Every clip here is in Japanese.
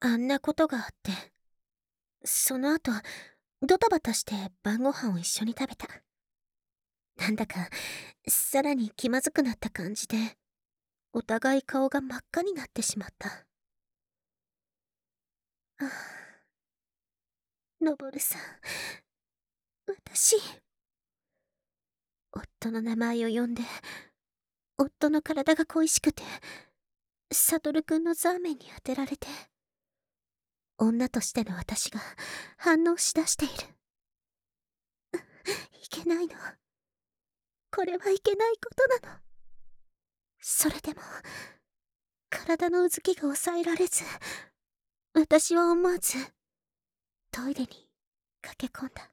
あんなことがあって、その後、ドタバタして晩ご飯を一緒に食べた。なんだか、さらに気まずくなった感じで、お互い顔が真っ赤になってしまった。ああ、のぼるさん、私、夫の名前を呼んで、夫の体が恋しくて、サトルくんのザーメンに当てられて、女としての私が反応しだしている。いけないの。これはいけないことなの。それでも、体のうずきが抑えられず、私は思わず、トイレに駆け込んだ。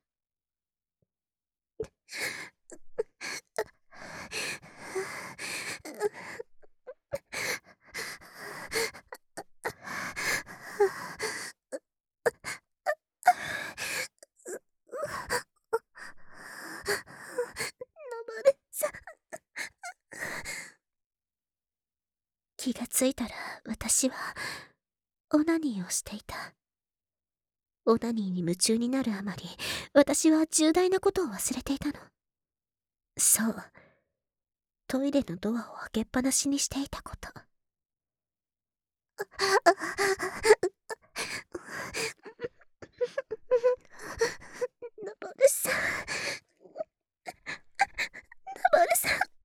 気がついたら私はオナニーをしていた。オナニーに夢中になるあまり、私は重大なことを忘れていたの。そう、トイレのドアを開けっぱなしにしていたこと。のぼるさん、のぼるさん。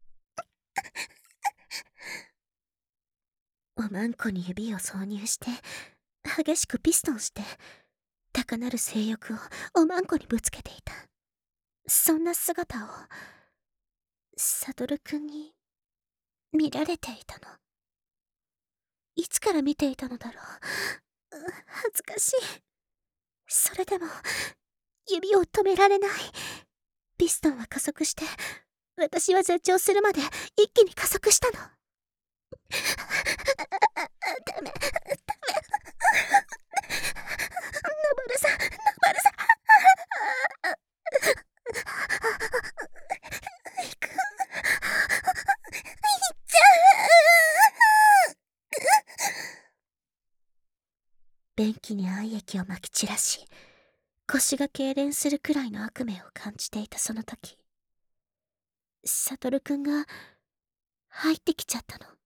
おまんこに指を挿入して、激しくピストンして、高鳴る性欲をおまんこにぶつけていた。そんな姿を、サトルくんに見られていたの。いつから見ていたのだろう。恥ずかしい。それでも、指を止められない。ピストンは加速して、私は絶頂するまで一気に加速したの。ダメ、ダメ。のぼるさん、のぼるさん。行く。行っちゃう。便器に愛液をまき散らし、腰が痙攣するくらいの悪夢を感じていたその時、サトルくんが入ってきちゃったの。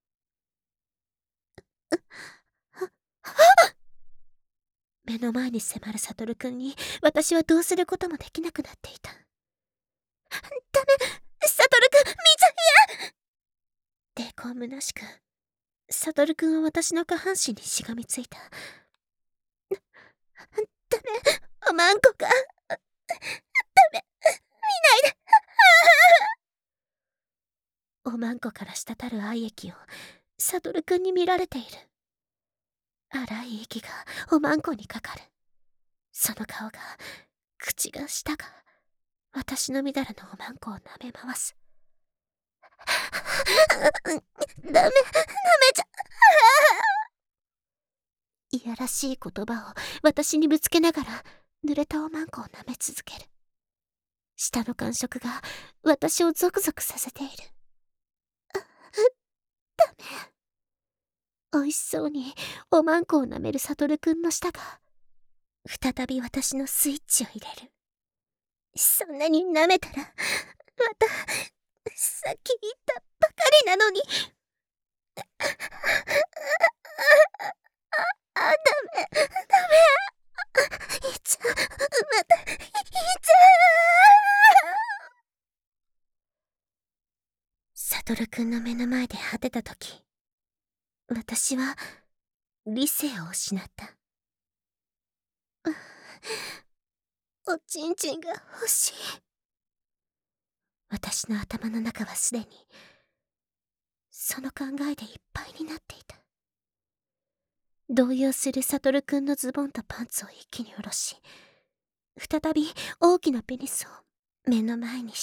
目の前に迫るサトルくんに私はどうすることもできなくなっていた。ダメ、サトルくん、水嫌！抵抗虚しく、サトルくんは私の下半身にしがみついた。ダメ、おまんこが。ダメ、見ないで。おまんこから滴る愛液をサトルくんに見られている。荒い息がおまんこにかかる。その顔が、口が舌が、私のみだらのおまんこを舐め回す。ダメじゃ。いやらしい言葉を私にぶつけながら、濡れたおまんこを舐め続ける。舌の感触が私をゾクゾクさせている。ダメ。美味しそうにおまんこを舐めるサトルくんの舌が、再び私のスイッチを入れる。そんなに舐めたら、また、さっき言ったばかりなのに。ダメ。いっちゃう。また、いっちゃう。サトルくんの目の前で果てたとき、私は、理性を失った。おちんちんが欲しい。私の頭の中はすでに、その考えでいっぱいになっていた。動揺するサトルくんのズボンとパンツを一気に下ろし、再び大きなペニスを目の前にした。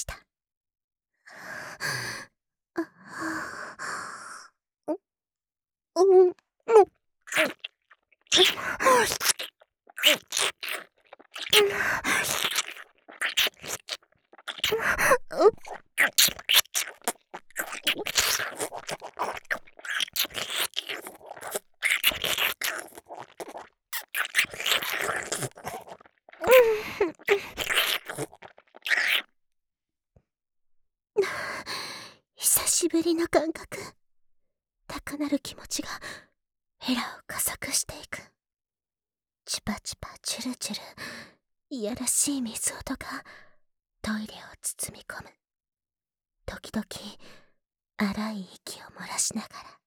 ぶりの感覚。高鳴る気持ちがヘラを加速していく。チュパチュパチュルチュル、いやらしい水音がトイレを包み込む。時々荒い息を漏らしながら。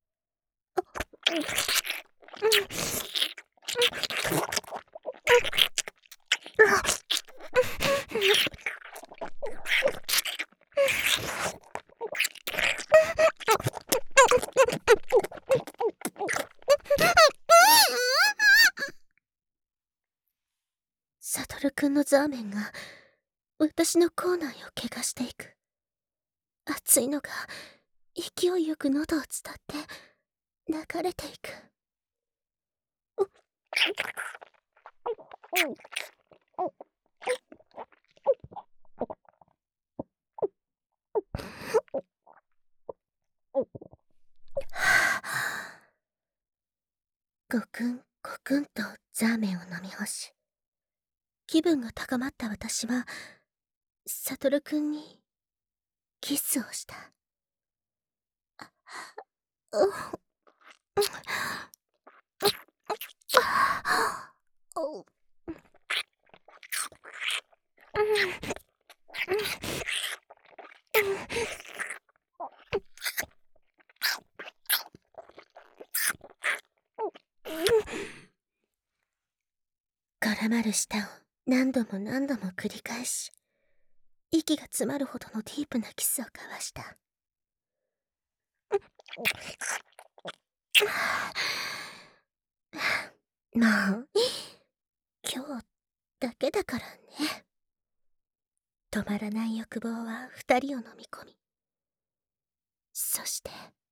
サトルくんのザーメンが私の口内を汚していく。熱いのが勢いよく喉を伝って流れていく。ごくんごくんとザーメンを飲み干し、気分が高まった私はサトルくんにキスをした。絡まる舌を何度も何度も繰り返し、息が詰まるほどのディープなキスを交わした。もう今日だけだからね。止まらない欲望は二人を飲み込み、そして